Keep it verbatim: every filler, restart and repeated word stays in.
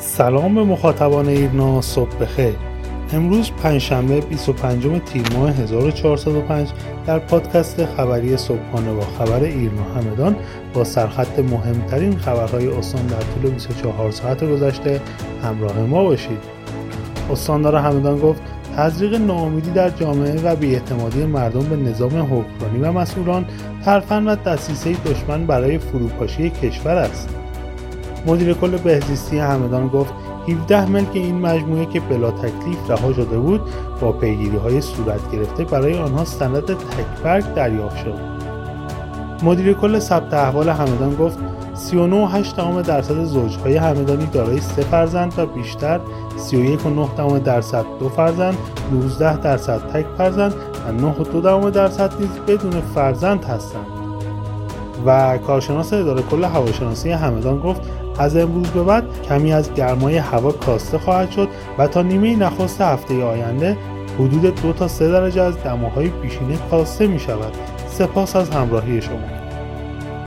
سلام به مخاطبان ایرنا، صبح بخیر. امروز پنجشنبه بیست و پنجم تیر ماه هزار و چهارصد و پنج در پادکست خبری صبحانه با خبر ایرنا همدان با سرخط مهمترین خبرهای استان در طول بیست و چهار ساعت گذشته همراه ما باشید. استاندار همدان گفت تزریق ناامیدی در جامعه و بی‌اعتمادی مردم به نظام حکمرانی و مسئولان ترفند و دسیسه دشمن برای فروپاشی کشور است. مدیر کل بهزیستی همدان گفت هفده ملک این مجموعه که بلا تکلیف رها شده بود با پیگیری‌های صورت گرفته برای آنها سند تک‌برگ دریافت شد. مدیر کل ثبت احوال همدان گفت سی و نه و هشت دهم درصد زوجهای همدانی دارای سه فرزند و بیشتر، سی و یک و نه دهم درصد دو فرزند، نوزده درصد تک فرزند و نه و دو دهم درصد نیز بدون فرزند هستند. و کارشناس اداره کل هواشناسی همدان گفت از امروز به بعد کمی از گرمای هوا کاسته خواهد شد و تا نیمه نخست هفته آینده حدود دو تا سه درجه از دماهای پیشینه کاسته می شود. سپاس از همراهی شما.